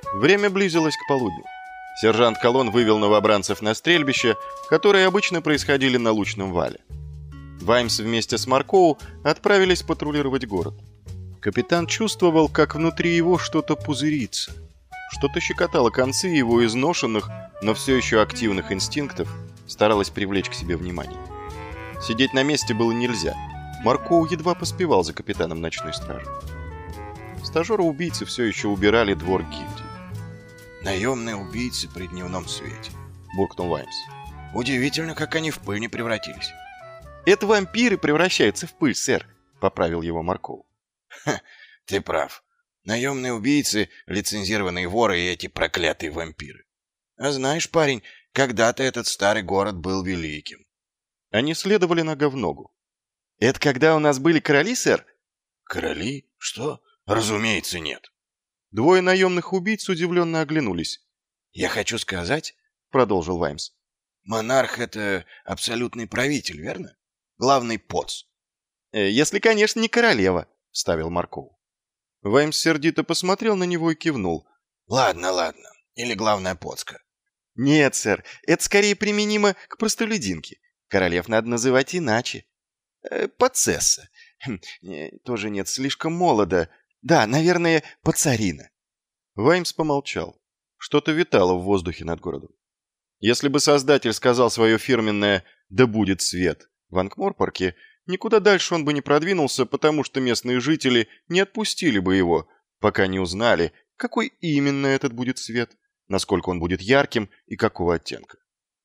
Время близилось к полудню. Сержант Колон вывел новобранцев на стрельбище, которые обычно происходили на Лучном вале. Ваймс вместе с Маркоу отправились патрулировать город. Капитан чувствовал, как внутри его что-то пузырится. Что-то щекотало концы его изношенных, но все еще активных инстинктов, старалось привлечь к себе внимание. Сидеть на месте было нельзя. Маркоу едва поспевал за капитаном ночной стражи. Стажеры-убийцы все еще убирали двор гильдии. «Наемные убийцы при дневном свете», — буркнул Ваймс. «Удивительно, как они в пыль не превратились». «Это вампиры превращаются в пыль, сэр», — поправил его Маркоу. «Ха, ты прав. Наемные убийцы, лицензированные воры и эти проклятые вампиры. А знаешь, парень, когда-то этот старый город был великим». Они следовали нога в ногу. «Это когда у нас были короли, сэр?» «Короли? Что? Разумеется, нет». Двое наемных убийц удивленно оглянулись. «Я хочу сказать, — продолжил Ваймс, — монарх — это абсолютный правитель, верно? Главный поц». «Если, конечно, не королева», — вставил Маркоу. Ваймс сердито посмотрел на него и кивнул. «Ладно, ладно. Или главная поцка». «Нет, сэр, это скорее применимо к простолюдинке. Королев надо называть иначе. Поцесса. Тоже нет, слишком молодо. Да, наверное, Пацарина». Ваймс помолчал. Что-то витало в воздухе над городом. Если бы создатель сказал свое фирменное «Да будет свет» в Анкморпорке, никуда дальше он бы не продвинулся, потому что местные жители не отпустили бы его, пока не узнали, какой именно этот будет свет, насколько он будет ярким и какого оттенка.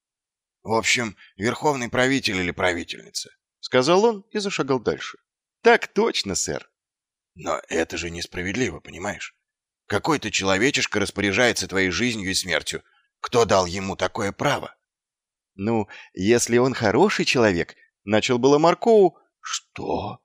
«В общем, верховный правитель или правительница», — сказал он и зашагал дальше. «Так точно, сэр». «Но это же несправедливо, понимаешь? Какой-то человечишка распоряжается твоей жизнью и смертью. Кто дал ему такое право?» «Ну, если он хороший человек», — начал было Маркоу. «Что?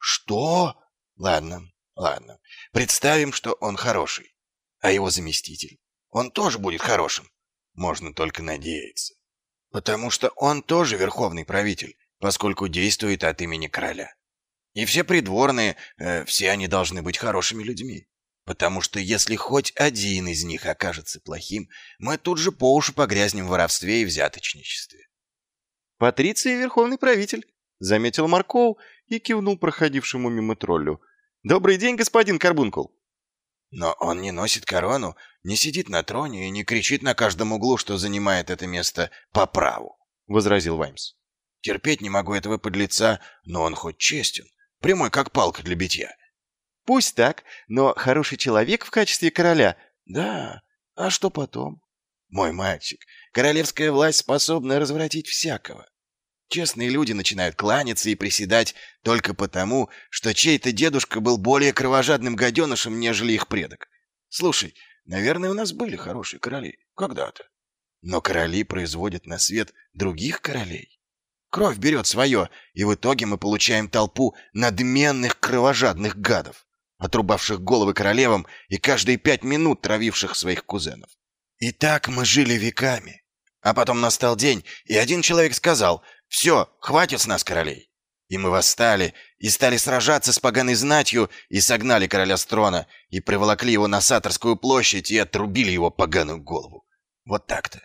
Что? Ладно, ладно. Представим, что он хороший. А его заместитель? Он тоже будет хорошим. Можно только надеяться. Потому что он тоже верховный правитель, поскольку действует от имени короля. И все придворные, все они должны быть хорошими людьми. Потому что если хоть один из них окажется плохим, мы тут же по уши погрязнем в воровстве и взяточничестве». «Патриций верховный правитель», — заметил Маркоу и кивнул проходившему мимо троллю. «Добрый день, господин Карбункул». «Но он не носит корону, не сидит на троне и не кричит на каждом углу, что занимает это место по праву», — возразил Ваймс. «Терпеть не могу этого подлеца, но он хоть честен, прямой как палка для битья». «Пусть так, но хороший человек в качестве короля...» «Да, а что потом?» «Мой мальчик, королевская власть способна развратить всякого. Честные люди начинают кланяться и приседать только потому, что чей-то дедушка был более кровожадным гаденышем, нежели их предок. Слушай, наверное, у нас были хорошие короли когда-то. Но короли производят на свет других королей. Кровь берет свое, и в итоге мы получаем толпу надменных кровожадных гадов, отрубавших головы королевам и каждые 5 минут травивших своих кузенов. И так мы жили веками. А потом настал день, и один человек сказал: «Все, хватит с нас королей». И мы восстали, и стали сражаться с поганой знатью, и согнали короля с трона, и приволокли его на Саторскую площадь, и отрубили его поганую голову. Вот так-то.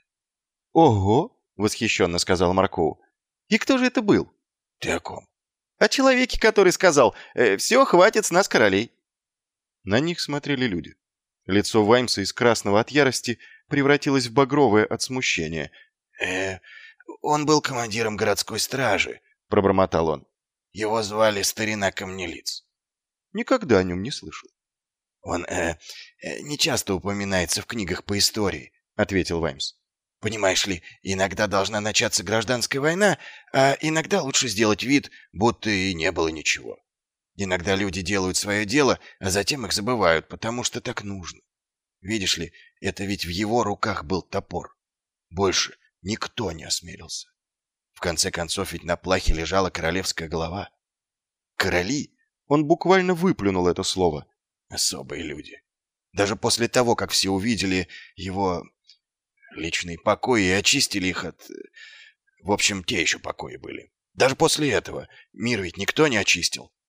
«Ого!» — восхищенно сказал Маркоу. «И кто же это был?» «Ты о ком?» «О человеке, который сказал: «Все, хватит с нас королей». На них смотрели люди. Лицо Ваймса из красного от ярости превратилось в багровое от смущения. Он был командиром городской стражи», — пробормотал он. «Его звали Старина Камнелиц». «Никогда о нем не слышал». «Он не часто упоминается в книгах по истории», — ответил Ваймс. «Понимаешь ли, иногда должна начаться гражданская война, а иногда лучше сделать вид, будто и не было ничего. Иногда люди делают свое дело, а затем их забывают, потому что так нужно. Видишь ли, это ведь в его руках был топор. Больше никто не осмелился. В конце концов, ведь на плахе лежала королевская голова. Короли, он буквально выплюнул это слово, особые люди. Даже после того, как все увидели его личные покои и очистили их от... В общем, те еще покои были. Даже после этого мир ведь никто не очистил.